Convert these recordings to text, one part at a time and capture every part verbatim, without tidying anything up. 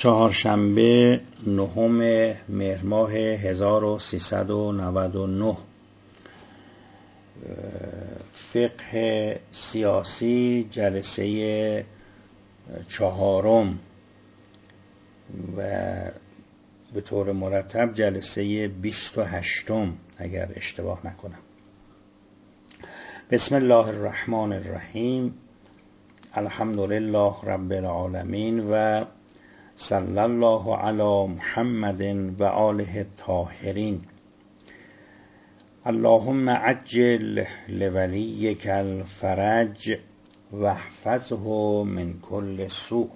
چهارشنبه نهم مهر ماه هزار و سیصد و نود و نه، فقه سیاسی جلسه چهارم و به طور مرتب جلسه بیست و هشتم اگر اشتباه نکنم. بسم الله الرحمن الرحیم. الحمدلله رب العالمین و صلی الله علی محمد و آله الطاهرین. اللهم عجل لولیک الفرج و احفظه من کل سوء.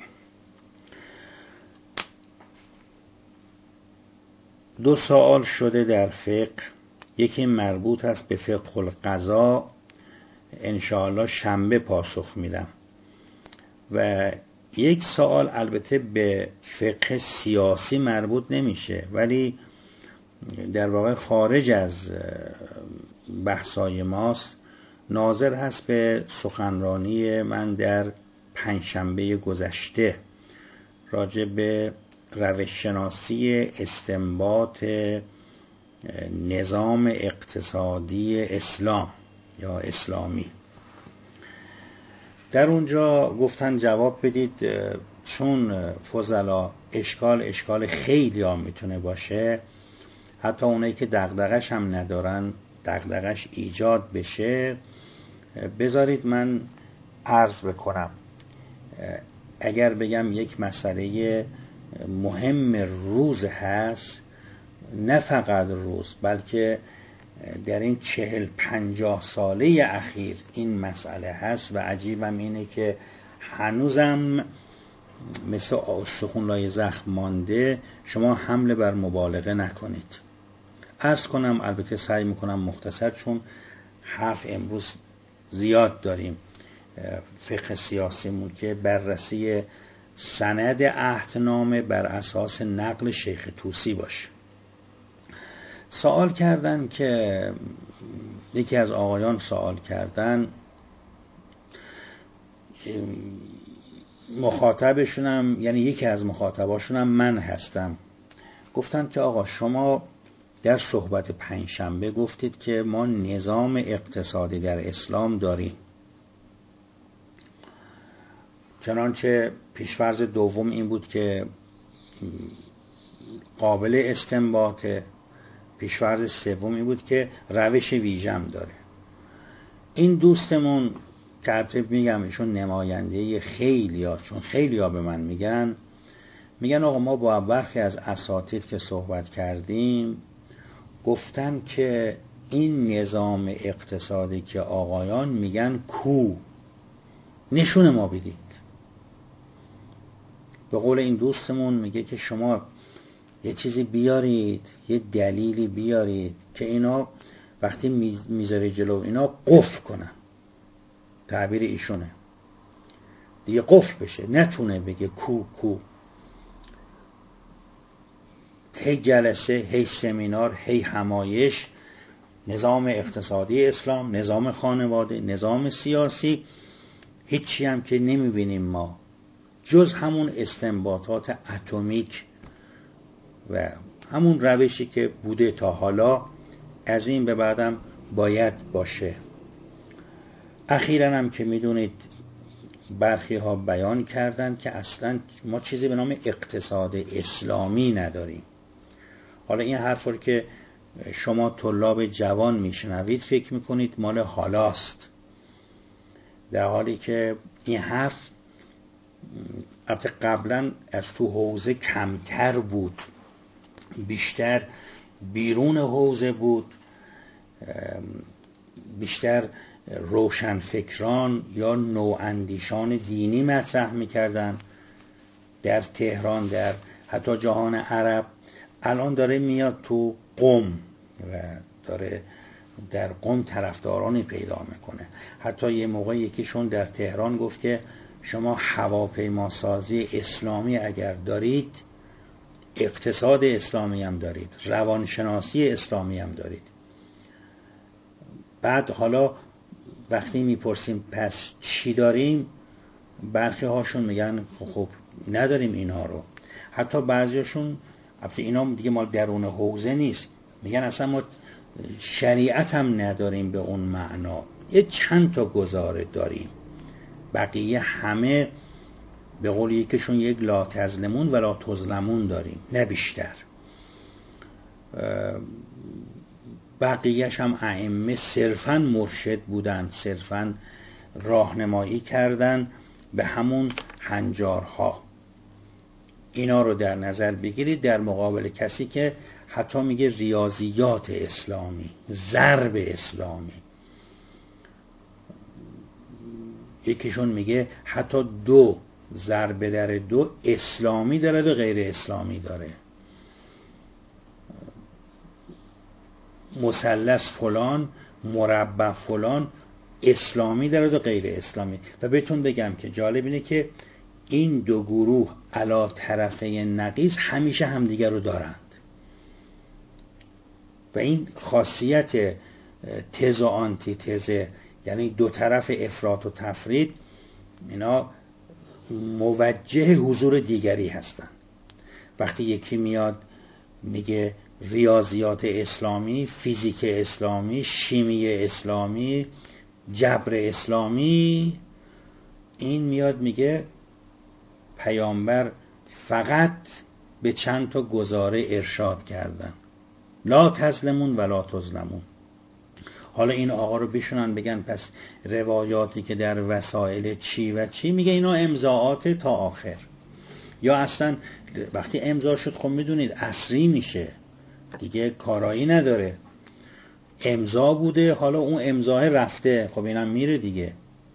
دو سوال شده در فقه، یکی مربوط است به فقه القضا، انشاءالله شنبه پاسخ میدم، و یک سوال البته به فقه سیاسی مربوط نمیشه ولی در واقع خارج از بحثای ماست، ناظر هست به سخنرانی من در پنجشنبه گذشته راجع به روش‌شناسی استنباط نظام اقتصادی اسلام یا اسلامی. در اونجا گفتن جواب بدید، چون فضلا اشکال اشکال خیلی ها میتونه باشه، حتی اونایی که دغدغش هم ندارن دغدغش ایجاد بشه، بذارید من عرض بکنم. اگر بگم یک مسئله مهم روز هست، نه فقط روز بلکه در این چهل پنجاه ساله اخیر این مسئله هست و عجیبم اینه که هنوزم مثل استخون لای زخم مانده، شما حمله بر مبالغه نکنید. عرض کنم، البته سعی میکنم مختصر، چون حرف امروز زیاد داریم. فقه سیاسیمون که بررسی سند عهدنامه بر اساس نقل شیخ طوسی باشه. سوال کردن که یکی از آقایان سوال کردن، مخاطبشونم یعنی یکی از مخاطباشونم من هستم، گفتن که آقا شما در صحبت پنجشنبه گفتید که ما نظام اقتصادی در اسلام داریم، چنانچه پیشفرض دوم این بود که قابل استنباطه، پیشفرض سوم این بود که روش ویژم داره. این دوستمون ترتیب میگم ایشون نماینده خیلی ها، چون خیلی ها به من میگن میگن آقا ما با برخی از اساتید که صحبت کردیم گفتن که این نظام اقتصادی که آقایان میگن کو، نشون ما بدید. به قول این دوستمون میگه که شما یه چیزی بیارید، یه دلیلی بیارید که اینا وقتی میذاره جلو اینا قفل کنن، تعبیر ایشونه دیگه، قفل بشه، نتونه بگه کو کو. هی جلسه، هی سمینار، هی همایش، نظام اقتصادی اسلام، نظام خانواده، نظام سیاسی، هیچی هم که نمیبینیم ما جز همون استنباطات اتمیک و همون روشی که بوده تا حالا، از این به بعدم باید باشه. اخیراً هم که میدونید برخی ها بیان کردن که اصلاً ما چیزی به نام اقتصاد اسلامی نداریم. حالا این حرف رو که شما طلاب جوان میشنوید فکر میکنید مال حالاست، در حالی که این حرف البته قبلا از تو حوزه کمتر بود، بیشتر بیرون حوزه بود، بیشتر روشنفکران یا نواندیشان دینی مطرح میکردن در تهران، در حتی جهان عرب. الان داره میاد تو قم و داره در قم طرفدارانی پیدا میکنه. حتی یه موقع یکیشون در تهران گفت که شما هواپیماسازی اسلامی اگر دارید، اقتصاد اسلامی هم دارید، روانشناسی اسلامی هم دارید. بعد حالا وقتی میپرسیم پس چی داریم، برخی هاشون میگن خب نداریم اینها رو. حتی بعضیاشون، البته اینا دیگه مال درون حوزه نیست، میگن اصلا ما شریعت هم نداریم به اون معنا، یه چند تا گزاره داریم، بقیه همه به قول یکیشون یک لا تظلمون ولا تظلمون داریم، نه بیشتر. بقیهش هم ائمه صرفاً مرشد بودن، صرفاً راهنمایی کردن به همون هنجارها. اینا رو در نظر بگیرید در مقابل کسی که حتی میگه ریاضیات اسلامی، ضرب اسلامی. یکیشون میگه حتی دو، ضرب در دو اسلامی داره و غیر اسلامی داره. مثلث فلان، مربع فلان اسلامی داره و غیر اسلامی. و بهتون بگم که جالب اینه که این دو گروه علا طرفه نقیض همیشه همدیگر رو دارند و این خاصیت تز و آنتی تزه، یعنی دو طرف افراط و تفرید، اینا موجه حضور دیگری هستند. وقتی یکی میاد میگه ریاضیات اسلامی، فیزیک اسلامی، شیمی اسلامی، جبر اسلامی، این میاد میگه پیامبر فقط به چند تا گزاره ارشاد کردن، لا تظلمون ولا تظلمون. حالا این آقا رو بشونن بگن پس روایاتی که در وسائل چی و چی، میگه اینا امضاءات تا آخر. یا اصلا وقتی امضا شد خب میدونید عصری میشه دیگه، کارایی نداره، امضا بوده، حالا اون امضا رفته، خب اینم میره دیگه.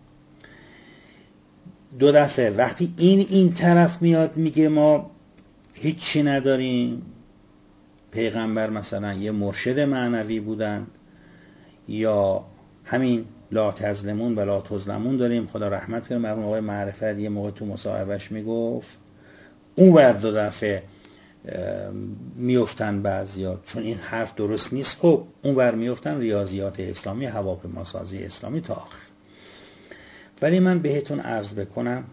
دو دفعه وقتی این این طرف میاد میگه ما هیچی نداریم، پیغمبر مثلا یه مرشد معنوی بودن، یا همین لا تظلمون ولا تظلمون داریم، خدا رحمت کنه مرحوم آقای معرفت یه موقع تو مصاحبهش میگفت، اون بر دو دفعه میفتن بعضیا چون این حرف درست نیست، خب اون بر میفتن ریاضیات اسلامی، هواپیماسازی اسلامی تا آخر. ولی من بهتون عرض بکنم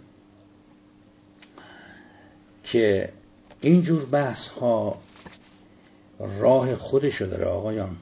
که اینجور بحث ها راه خودشو داره آقایان.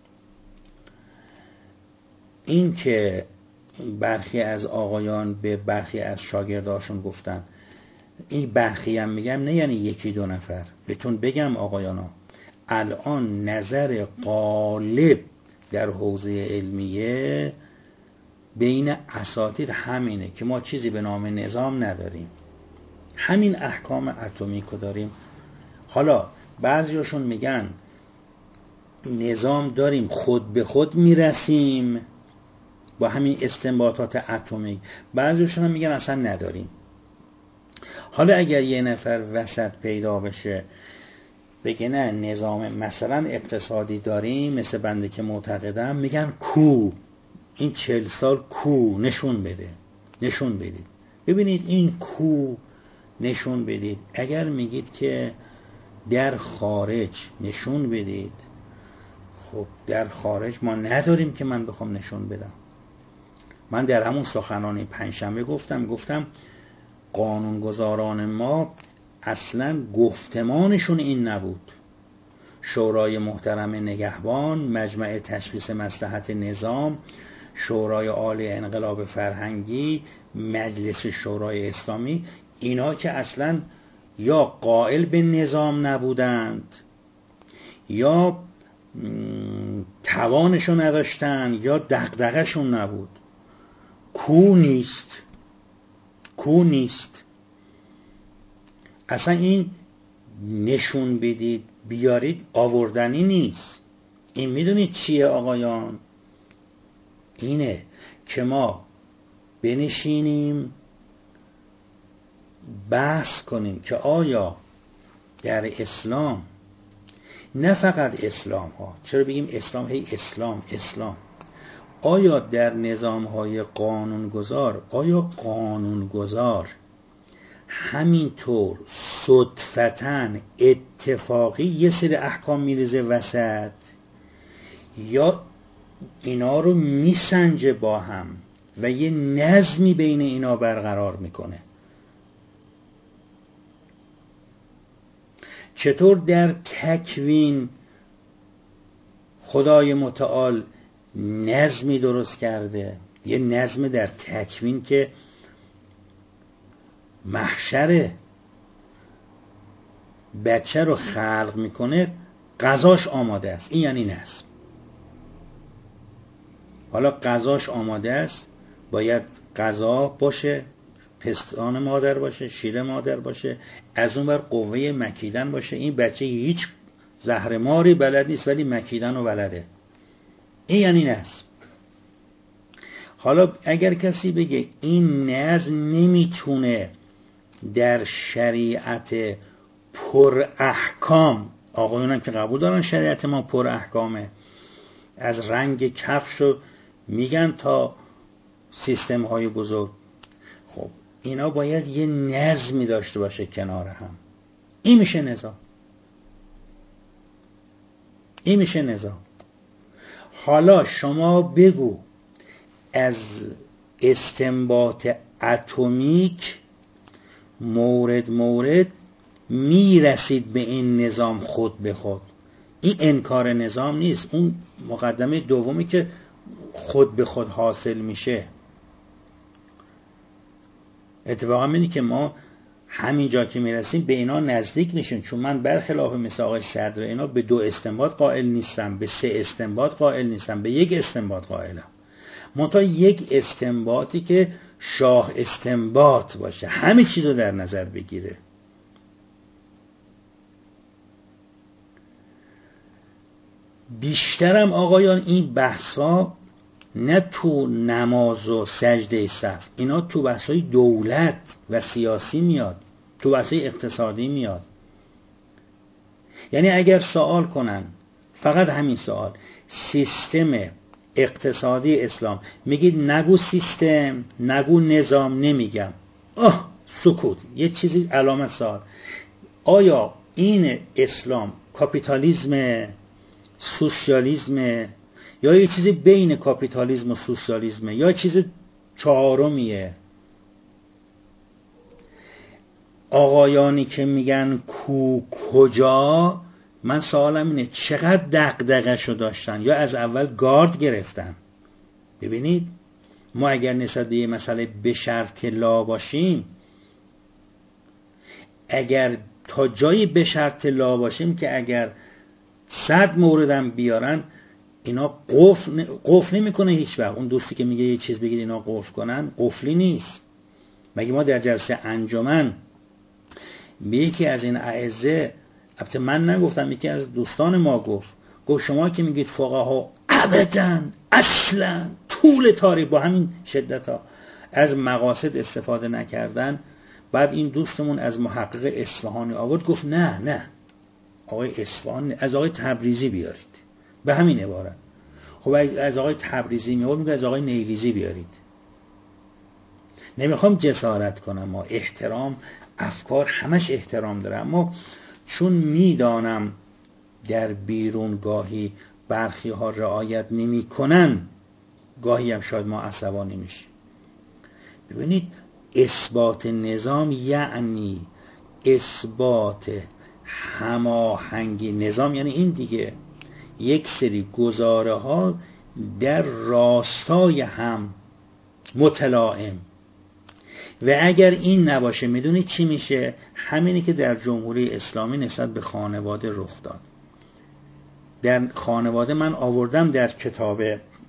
این که برخی از آقایان به برخی از شاگرداشون گفتن، این برخی هم میگم نه یعنی یکی دو نفر، بهتون بگم آقایانا الان نظر غالب در حوزه علمیه بین اساتید همینه که ما چیزی به نام نظام نداریم، همین احکام اتمیکو داریم. حالا بعضیاشون میگن نظام داریم خود به خود میرسیم با همین استنباطات اتمی، بعضیاشون هم میگن اصلا نداریم. حالا اگر یه نفر وسط پیدا بشه بگه نه نظام مثلا اقتصادی داریم مثل بنده که معتقدم، میگن کو این چهل سال کو نشون بده، نشون بدید. ببینید این کو نشون بدید، اگر میگید که در خارج نشون بدید، خب در خارج ما نداریم که من بخوام نشون بدم. من در همون سخنرانی پنجشنبه گفتم گفتم قانونگذاران ما اصلا گفتمانشون این نبود. شورای محترم نگهبان، مجمع تشخیص مصلحت نظام، شورای عالی انقلاب فرهنگی، مجلس شورای اسلامی، اینا که اصلا یا قائل به نظام نبودند یا توانشون نداشتن یا دغدغه‌شون نبود. کو نیست، کو نیست. اصلا این نشون بدید بیارید آوردنی نیست. این میدونید چیه آقایان؟ اینه که ما بنشینیم بحث کنیم که آیا در اسلام، نه فقط اسلام ها، چرا بگیم اسلام هی اسلام اسلام، آیا در نظام های قانونگذار، آیا قانونگذار همینطور صدفتاً اتفاقی یه سری احکام میریزه وسط، یا اینا رو میسنجه با هم و یه نظمی بین اینا برقرار میکنه؟ چطور در تکوین خدای متعال نظمی درست کرده، یه نظم در تکوین که محشر بچه رو خلق میکنه، غذاش آماده است. این یعنی نظم. حالا غذاش آماده است، باید غذا باشه، پستان مادر باشه، شیر مادر باشه، از اون بر قوه مکیدن باشه. این بچه هیچ زهرماری بلد نیست ولی مکیدن رو بلده. این یعنی نظم. حالا اگر کسی بگه این نظم نمیتونه در شریعت پر احکام، آقایونم که قبول دارن شریعت ما پر احکامه، از رنگ کفشو میگن تا سیستم های بزرگ، خب اینا باید یه نظمی داشته باشه کنار هم. این میشه نظام. این میشه نظام. حالا شما بگو از استنباط اتمیک مورد مورد میرسید به این نظام خود به خود. این انکار نظام نیست، اون مقدمه دومی که خود به خود حاصل میشه. اتفاقا اینه که ما همین جا که میرسیم به اینا نزدیک میشیم، چون من برخلاف مثل آقای صدر اینا به دو استنباط قائل نیستم، به سه استنباط قائل نیستم، به یک استنباط قائلم. منتها یک استنباطی که شاه استنباط باشه، همه چیز رو در نظر بگیره. بیشترم آقایان این بحثا نه تو نماز و سجده صف، اینا تو بحثای دولت و سیاسی میاد، تو بحثای اقتصادی میاد. یعنی اگر سوال کنن، فقط همین سوال، سیستم اقتصادی اسلام، میگید نگو سیستم، نگو نظام، نمیگم، آه سکوت، یه چیزی علامت سوال. آیا این اسلام کاپیتالیسم، سوسیالیسم، یا یه چیزی بین کاپیتالیسم و سوسیالیسم، یا چیز چهارمیه؟ آقایانی که میگن کو کجا، من سوالم اینه چقدر دغدغه‌شو داشتن یا از اول گارد گرفتن؟ ببینید ما اگر نسبت به یه مسئله به شرط لا باشیم، اگر تا جایی به شرط لا باشیم که اگر صد موردم بیارن اینا قفل قفل نمیکنه هیچ وقت. اون دوستی که میگه یه چیز بگید اینا قفل کنن، قفلی نیست. مگه ما در جلسه انجمن به یکی از این اعزه، البته من نگفتم، یکی از دوستان ما گفت، گفت شما که میگید فقها ابداً اصلا طول تاریخ با همین شدت ها از مقاصد استفاده نکردن، بعد این دوستمون از محقق اصفهانی آورد گفت نه نه آقای اصفهانی، از آقای تبریزی بیارید، به همین عبارت. خب از آقای تبریزی میاد، میگه از آقای نیریزی بیارید. نمیخوام جسارت کنم، ما احترام، افکار همش احترام داره، اما چون میدانم در بیرون گاهی برخی ها رعایت نمی کنن، گاهی هم شاید ما عصبانی میشیم. ببینید اثبات نظام یعنی اثبات هماهنگی. نظام یعنی این دیگه، یک سری گزاره ها در راستای هم متلائم. و اگر این نباشه میدونی چی میشه؟ همینی که در جمهوری اسلامی نسبت به خانواده رخ داد. در خانواده من آوردم در کتاب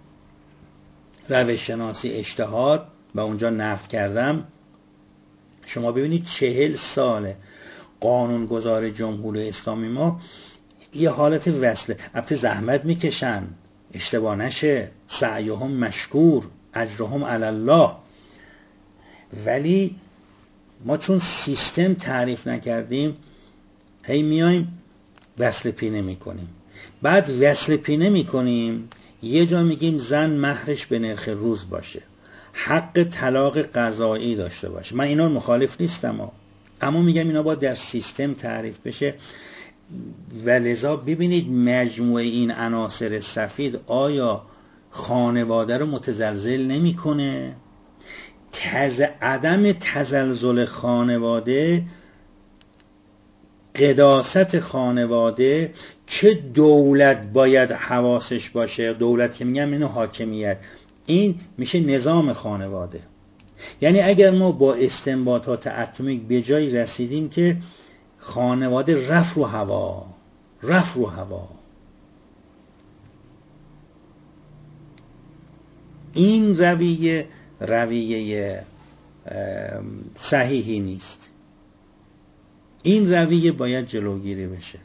روش شناسی اجتهاد و اونجا نقد کردم. شما ببینید چهل ساله قانونگذار جمهوری اسلامی ما یه حالت وصله، البته زحمت میکشن، اشتباه نشه، سعیهم مشکور اجرهم علی الله، ولی ما چون سیستم تعریف نکردیم هی میایم وصل پینه میکنیم. بعد وصل پینه میکنیم یه جا میگیم زن مهرش به نرخ روز باشه، حق طلاق قضایی داشته باشه. من اینا مخالف نیستم، اما میگم اینا باید در سیستم تعریف بشه. و لذا ببینید مجموعه این عناصر سفید آیا خانواده رو متزلزل نمیکنه؟ تز عدم تزلزل خانواده قداست خانواده چه دولت باید حواسش باشه. دولت که میگم اینو حاکمیت، این میشه نظام خانواده. یعنی اگر ما با استنباطات اتمیک به جایی رسیدیم که خانواده رفت رو هوا، رفت رو هوا، این رویه رویه صحیحی نیست. این رویه باید جلوگیری بشه.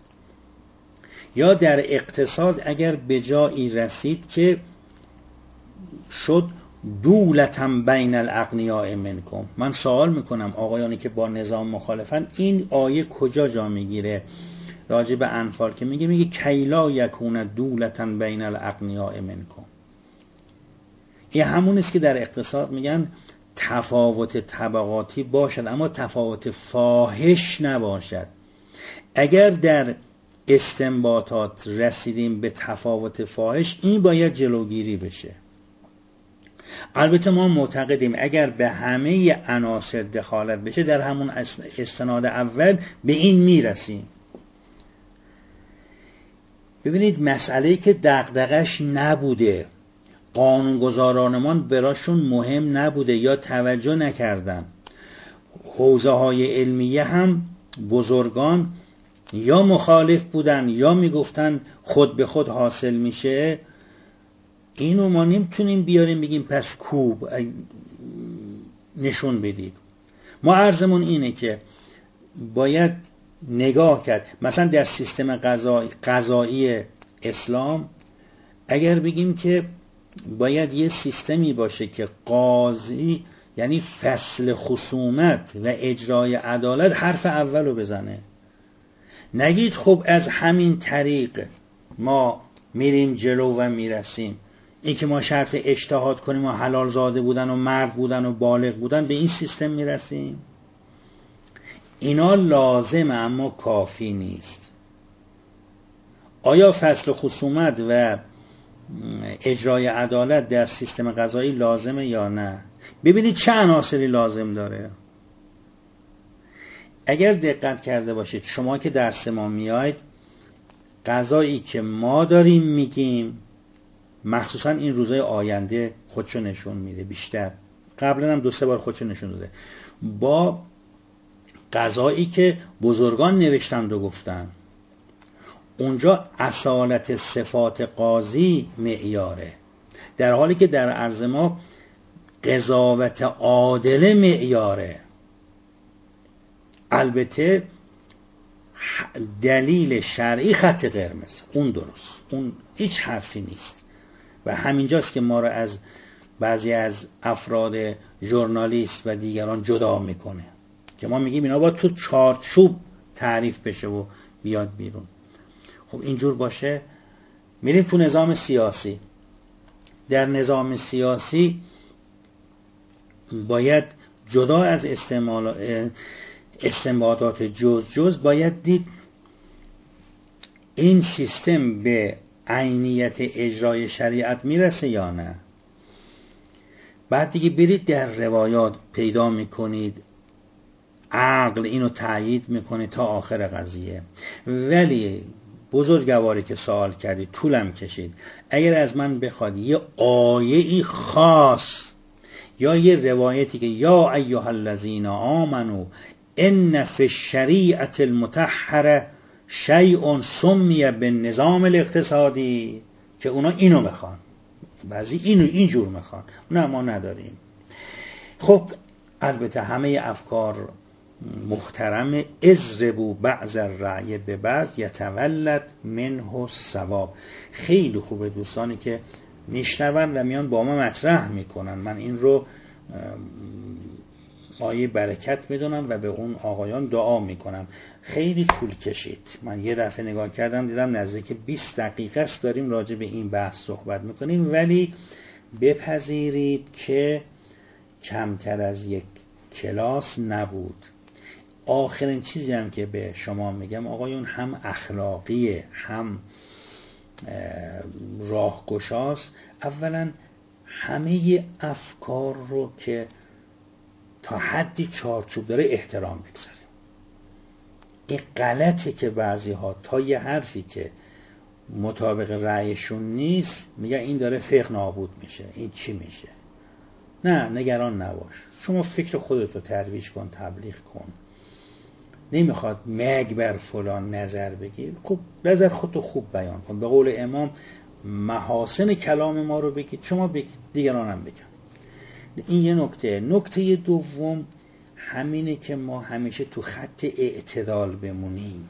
یا در اقتصاد اگر به جایی رسید که شد دولتم بین الاغنیاء منکم، من سوال میکنم آقایانی که با نظام مخالفن، این آیه کجا جا میگیره راجع به انفال که میگه میگه کیلا یکون دولتن بین الاغنیاء منکم. این همون است که در اقتصاد میگن تفاوت طبقاتی باشد اما تفاوت فاحش نباشد. اگر در استنباطات رسیدیم به تفاوت فاحش، این باید جلوگیری بشه. البته ما معتقدیم اگر به همه عناصر دخالت بشه، در همون استناد اول به این میرسیم. ببینید مسئله‌ای که دغدغش نبوده، قانونگذارانمان براشون مهم نبوده یا توجه نکردن، حوزه های علمیه هم بزرگان یا مخالف بودن یا میگفتن خود به خود حاصل میشه، اینو ما نمیتونیم بیاریم بگیم پس کوب نشون بدید. ما عرضمون اینه که باید نگاه کرد. مثلا در سیستم قضایی قضایی اسلام اگر بگیم که باید یه سیستمی باشه که قاضی یعنی فصل خصومت و اجرای عدالت حرف اولو بزنه، نگید خب از همین طریق ما میریم جلو و میرسیم. این که ما شرط اجتهاد کنیم و حلال زاده بودن و مرد بودن و بالغ بودن به این سیستم میرسیم. اینا لازمه اما کافی نیست. آیا فصل خصومت و اجرای عدالت در سیستم قضایی لازمه یا نه؟ ببینید چه عناصری لازم داره. اگر دقت کرده باشید شما که درس ما میاید، قضایی که ما داریم میگیم مخصوصا این روزهای آینده خودشو نشون میده بیشتر، قبلا هم دو سه بار خودشو نشون داده، با قضایی که بزرگان نوشتند و گفتن. اونجا اصالت صفات قاضی معیاره، در حالی که در عرض ما قضاوت عادله معیاره. البته دلیل شرعی خط قرمز، اون درست، اون هیچ حرفی نیست و همینجاست که ما را از بعضی از افراد ژورنالیست و دیگران جدا میکنه که ما میگیم اینا باید تو چارچوب تعریف بشه و بیاد بیرون. خب اینجور باشه میریم تو نظام سیاسی. در نظام سیاسی باید جدا از استعمال استنباطات جز جز باید دید این سیستم به عینیت اجرای شریعت میرسه یا نه. بعد دیگه برید در روایات پیدا میکنید عقل اینو تأیید میکنه تا آخر قضیه. ولی بزرگواری که سوال کردید طولم کشید، اگر از من بخواد یه آیه‌ای خاص یا یه روایتی که یا ایها الذین آمنو ان فی الشریعة المطهره شیء سمی بالنظام الاقتصادی، که اونا اینو میخوان، بعضی اینو اینجور میخوان، نه ما نداریم. خب البته همه افکار محترم، اضربوا بعض الرعی به بعض یتولد منه الثواب. خیلی خوبه دوستانی که میشنون و میان با ما مطرح میکنن. من این رو آیه برکت میدونم و به اون آقایان دعا میکنم. خیلی طول کشید، من یه دفعه نگاه کردم دیدم نزدیک بیست دقیقه است داریم راجع به این بحث صحبت میکنیم، ولی بپذیرید که کمتر از یک کلاس نبود. آخرین چیزی هم که به شما میگم آقایون، هم اخلاقیه هم راهگشاست. اولا همه افکار رو که تا حدی چارچوب داره احترام بگذاریم. این غلطه که بعضی ها تا یه حرفی که مطابق رأیشون نیست میگه این داره فقه نابود میشه، این چی میشه. نه، نگران نباش، شما فکر خودتو ترویج کن، تبلیغ کن. نمیخواد مگ بر فلان نظر بگیر، خب نظر خودتو خوب بیان کن. به قول امام محاسن کلام ما رو بگید، شما بگید، دیگران هم بگن. این یه نکته. نکته دوم همینه که ما همیشه تو خط اعتدال بمونیم.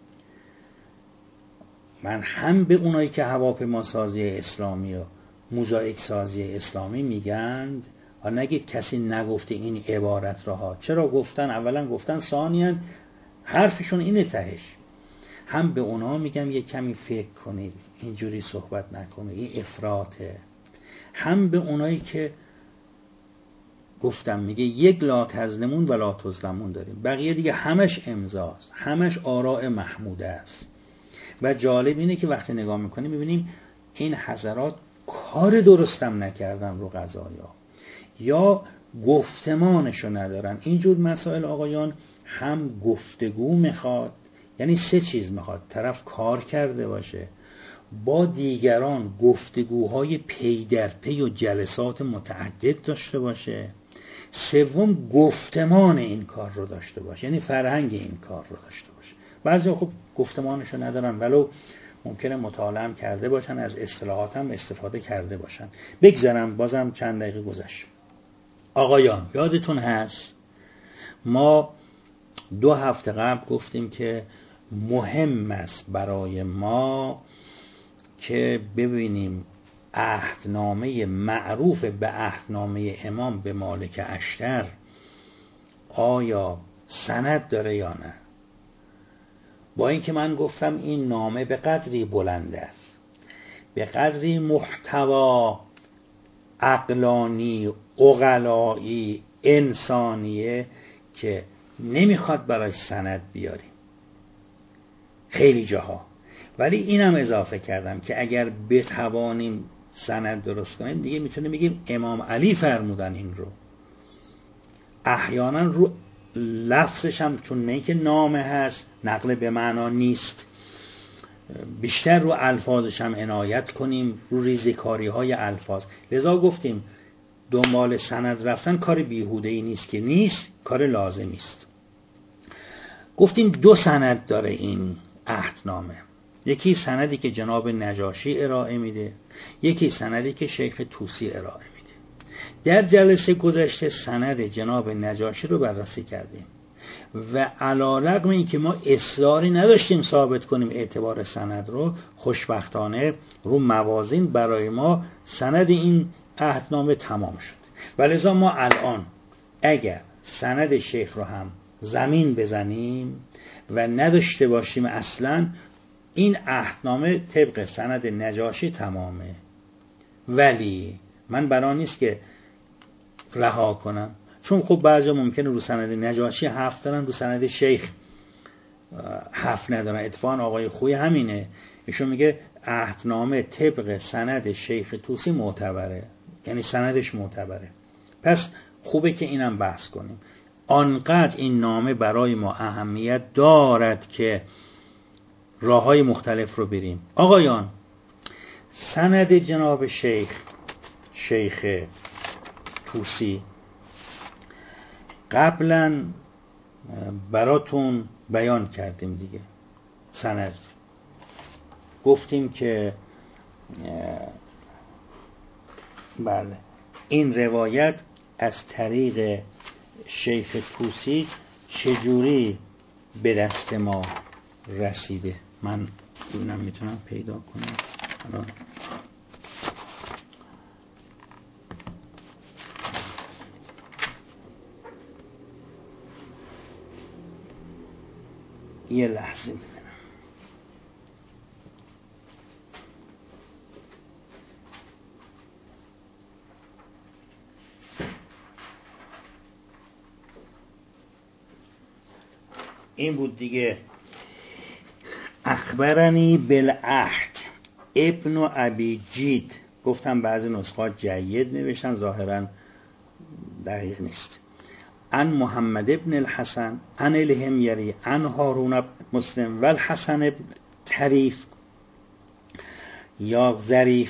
من هم به اونایی که هواپیما سازی اسلامی و موزاییک سازی اسلامی میگند، نگید کسی نگفته این عبارت را ها. چرا گفتن؟ اولا گفتن، ثانیاً حرفشون اینه تهش. هم به اونا میگم یه کمی فکر کنید، اینجوری صحبت نکنید، این افراطه. هم به اونایی که گفتم میگه یک لا تظلمون و لا تظلمون داریم، بقیه دیگه همش امضاست، همش آراء محموده است. و جالب اینه که وقتی نگاه میکنیم میبینیم این حضرات کار درستم نکردن رو قضایا، یا گفتمانشو ندارن. اینجور مسائل آقایان هم گفتگو میخواد، یعنی سه چیز میخواد: طرف کار کرده باشه، با دیگران گفتگوهای پی در پی و جلسات متعدد داشته باشه، سوم گفتمان این کار رو داشته باشه، یعنی فرهنگ این کار رو داشته باشه. بعضی خب گفتمانشو ندارن، ولو ممکنه مطالعه هم کرده باشن، از اصطلاحات هم استفاده کرده باشن. بگذارم، بازم چند دقیقه گذشت. آقایان یادتون هست ما دو هفته قبل گفتیم که مهم است برای ما که ببینیم عهدنامه معروف به عهدنامه امام به مالک اشتر آیا سند داره یا نه. با اینکه من گفتم این نامه به قدری بلند است، به قدری محتوا عقلانی، عقلایی، انسانیه که نمیخواد برای سند بیاریم خیلی جاها. ولی اینم اضافه کردم که اگر بتوانیم سند درست کنیم دیگه میتونیم بگیم امام علی فرمودن این رو. احیانا رو لفظش هم چون نه که نامه هست، نقل به معنا نیست، بیشتر رو الفاظش هم عنایت کنیم، رو ریزکاری های الفاظ. لذا گفتیم دنبال سند رفتن کار بیهوده‌ای نیست، که نیست، کار لازمی است. گفتیم دو سند داره این عهدنامه، یکی سندی که جناب نجاشی ارائه میده، یکی سندی که شیخ طوسی ارائه میده. در جلسه گذشته سند جناب نجاشی رو بررسی کردیم و علی‌رغم اینکه ما اصراری نداشتیم ثابت کنیم اعتبار سند رو، خوشبختانه رو موازین برای ما سند این عهدنامه تمام شد. ولذا ما الان اگر سند شیخ رو هم زمین بزنیم و نداشته باشیم اصلا، این عهدنامه طبق سند نجاشی تمامه. ولی من بنا نیست که رها کنم، چون خب بعضی ممکنه رو سند نجاشی حرف دارن، رو سند شیخ حرف ندارن. اتفاقا آقای خوی همینه، ایشون میگه عهدنامه طبق سند شیخ طوسی معتبره، یعنی سندش معتبره. پس خوبه که اینم بحث کنیم. آنقدر این نامه برای ما اهمیت دارد که راههای مختلف رو بریم. آقایان سند جناب شیخ شیخ طوسی قبلا براتون بیان کردیم دیگه. سند گفتیم که بله این روایت از طریق شیخ طوسی چجوری به دست ما رسیده. من اینم میتونم پیدا کنم الان. یه لحظه ببینم. این بود دیگه. اخبرنی بالعهد ابن ابی جید. گفتم بعضی نسخات جید نوشتن، ظاهرا دقیق نیست. عن محمد ابن الحسن عن الحميري عن هارون مسلم و الحسن ابن طریف یا ظریف.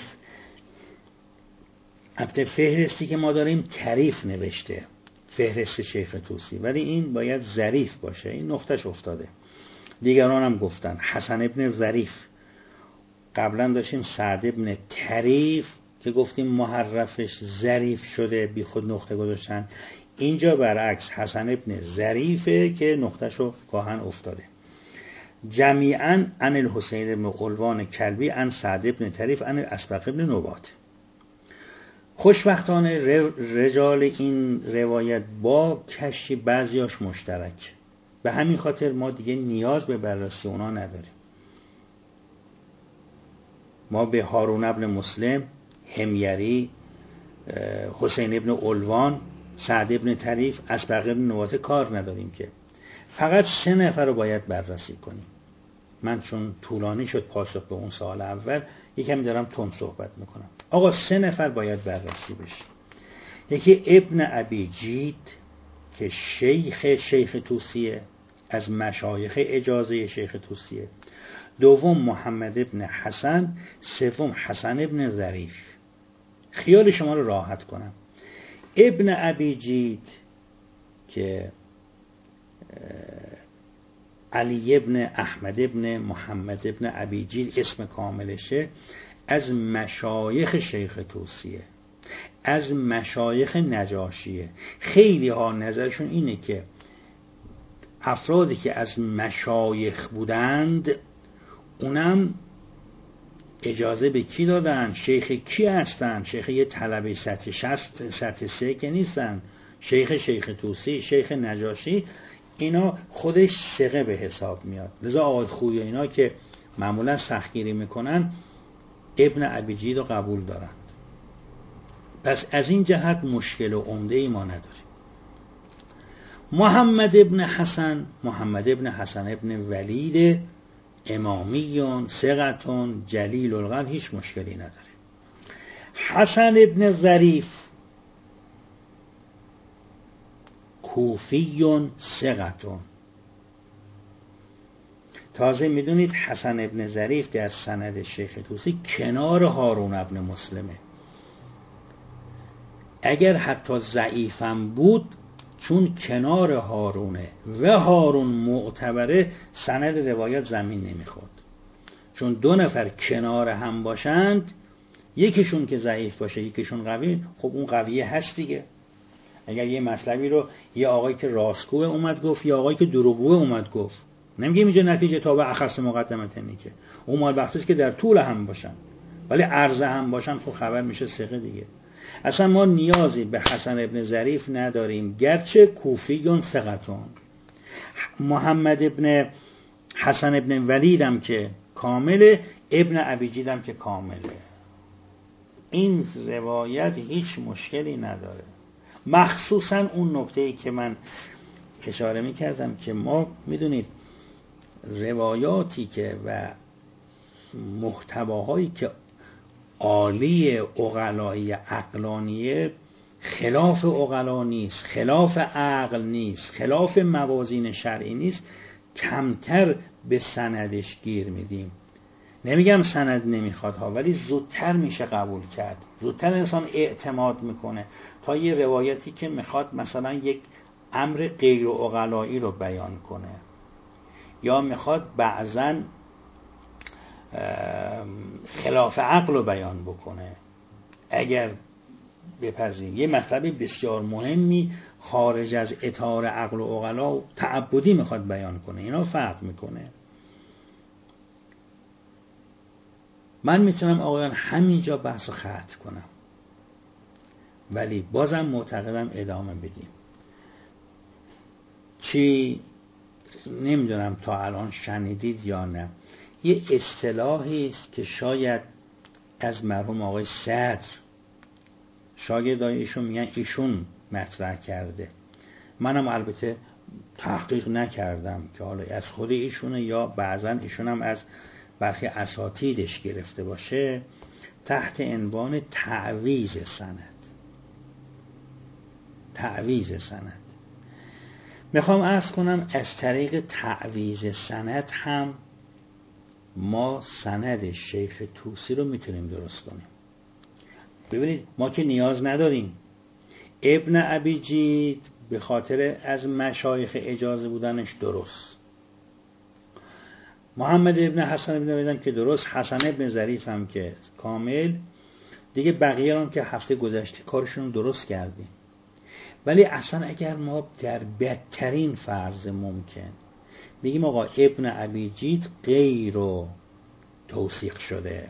البته فهرستی که ما داریم طریف نوشته، فهرست شیخ طوسی، ولی این باید ظریف باشه. این نقطهش افتاده. دیگران هم گفتن حسن ابن ظریف. قبلا داشتیم سعد ابن طریف که گفتیم محرفش ظریف شده، بی خود نقطه گذاشتن. اینجا برعکس حسن ابن ظریفه که نقطهشو گاهن افتاده. جمیعاً عن الحسین ابن قلوان کلبی عن سعد ابن طریف عن اسبق ابن نبات. خوشبختانه رجال این روایت با کشی بعضیاش مشترک، به همین خاطر ما دیگه نیاز به بررسی اونا نداریم. ما به هارون ابن مسلم، حمیری، حسین ابن قلوان، سعد ابن طریف، اسبق ابن نبات کار نداریم، که فقط سه نفر رو باید بررسی کنیم. من چون طولانی شد پاسخ به اون سوال اول، یکم دارم تند صحبت میکنم. آقا سه نفر باید بررسی بشه. یکی ابن ابی جید که شیخ شیخ طوسیه، از مشایخ اجازه شیخ طوسیه. دوم محمد ابن حسن. سوم حسن ابن ظریف. خیال شما رو راحت کنم. ابن ابی جید که علی ابن احمد ابن محمد ابن ابی جید اسم کاملشه، از مشایخ شیخ طوسیه، از مشایخ نجاشیه. خیلی ها نظرشون اینه که افرادی که از مشایخ بودند اونم اجازه به کی دادن؟ شیخ کی هستن؟ شیخ یه طلبه سطح شصت سطح سه که نیستن. شیخ شیخ طوسی، شیخ نجاشی، اینا خودش ثقه به حساب میاد. لذا آقای خویی اینا که معمولا سختگیری میکنن ابن ابی جید رو قبول دارن. پس از این جهت مشکل و عمده ای ما نداریم. محمد ابن حسن، محمد ابن حسن ابن ولید امامیون ثقتون جلیل القدر، هیچ مشکلی نداره. حسن ابن ظریف کوفیون ثقتون. تازه میدونید حسن ابن ظریف در سند شیخ طوسی کنار هارون ابن مسلمه. اگر حتی ضعیفم بود چون کنار هارونه و هارون معتبره، سند روایت زمین نمیخورد. چون دو نفر کنار هم باشند، یکیشون که ضعیف باشه یکیشون قوی، خب اون قویه هست دیگه. اگر یه مطلبی رو یه آقایی که راستگوه اومد گفت یا آقایی که دروغگوه اومد گفت، نمیگه اینجا نتیجه تا به اخص مقدمت نیکه. اون مال وقتیست که در طول هم باشن، ولی عرضه هم باشن خب خبر میشه ثقه دیگه. اصلا ما نیازی به حسن ابن ظریف نداریم، گرچه کوفیون ثقتون. محمد ابن حسن ابن ولید هم که کامله، ابن ابی جید هم که کامله. این روایت هیچ مشکلی نداره. مخصوصا اون نکته‌ای که من اشاره می‌کردم که ما میدونید روایاتی که و محتواهایی که عالی عقلایی عقلانیه خلاف عقلا نیست، خلاف عقل نیست، خلاف موازین شرعی نیست، کمتر به سندش گیر میدیم. نمیگم سند نمیخواد ها، ولی زودتر میشه قبول کرد، زودتر انسان اعتماد میکنه تا یه روایتی که میخواد مثلا یک امر غیر عقلایی رو بیان کنه یا میخواد بعضن خلاف عقل رو بیان بکنه. اگر بپذیریم یه مطلب بسیار مهمی خارج از اطار عقل و عقلا و تعبدی میخواد بیان کنه، اینا فرق میکنه. من میتونم آقایان همینجا بحث رو ختم کنم، ولی بازم معتقدم ادامه بدیم. چی نمیدونم تا الان شنیدید یا نه، یه اصطلاحی است که شاید از مرحوم آقای صدر شاگردای ایشون میگن ایشون مطرح کرده، منم البته تحقیق نکردم که حالا از خود ایشونه یا بعضا ایشون هم از برخی اساتیدش گرفته باشه، تحت عنوان تعویض سند. تعویض سند میخوام عرض کنم از طریق تعویض سند هم ما سند شیخ طوسی رو میتونیم درست کنیم. ببینید ما که نیاز نداریم. ابن ابیجید به خاطر از مشایخ اجازه بودنش درست، محمد ابن حسن ابن ویدم که درست، حسن ابن ظریف هم که کامل، دیگه بقیه هم که هفته گذشته کارشون درست کردیم. ولی اصلا اگر ما در بدترین فرض ممکن بگیم آقا ابن ابیجید غیر و توثیق شده،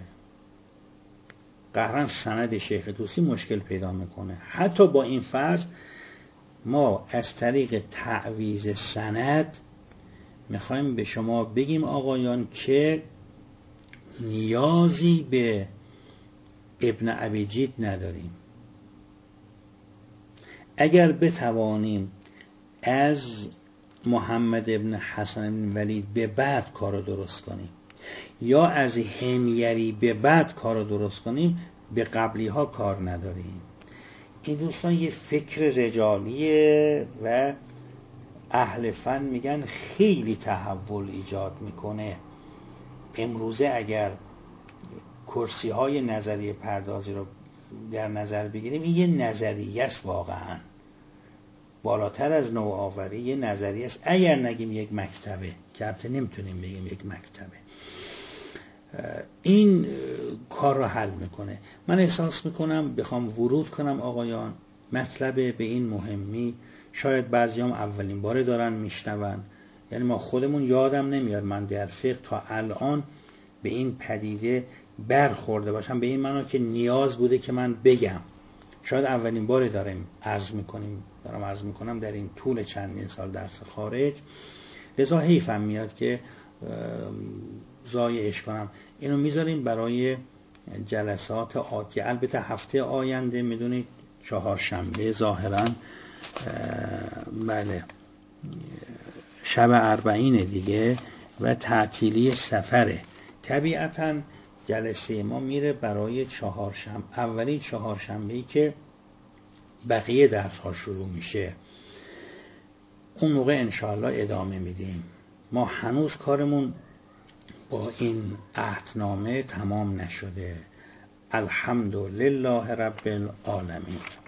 قهرن سند شیخ طوسی مشکل پیدا میکنه. حتی با این فرض ما از طریق تعویض سند میخوایم به شما بگیم آقایان که نیازی به ابن ابیجید نداریم. اگر بتوانیم از محمد ابن حسن ابن ولید به بعد کار رو درست کنیم یا از حمیری به بعد کار رو درست کنیم، به قبلی ها کار نداریم. این دوستان یه فکر رجالیه و اهل فن میگن خیلی تحول ایجاد میکنه. امروزه اگر کرسی های نظریه پردازی رو در نظر بگیریم، این یه نظریه است، واقعا بالاتر از نوآوری یه نظریه است. اگر نگیم یک مکتبه، که البته نمیتونیم بگیم یک مکتبه، این کار رو حل میکنه. من احساس میکنم بخوام ورود کنم آقایان مطلب به این مهمی، شاید بعضیام اولین باره دارن میشنون، یعنی ما خودمون یادم نمیاد من در فقه تا الان به این پدیده برخورده باشم، به این معنا که نیاز بوده که من بگم. شاید اولین باره داریم عرض میکنیم دارم عرض میکنم در این طول چندین سال درس خارج، لذا حیفم میاد که ضایعش کنم. اینو میذاریم برای جلسات آتی. البته هفته آینده میدونید چهارشنبه ظاهرا بله شب اربعین دیگه و تعطیلی سفره، طبیعتا جلسه ما میره برای چهارشنبه، اولین چهارشنبه‌ای که بقیه درس ها شروع میشه. اون موقع انشاءالله ادامه میدیم. ما هنوز کارمون با این عهدنامه تمام نشده. الحمدلله رب العالمین.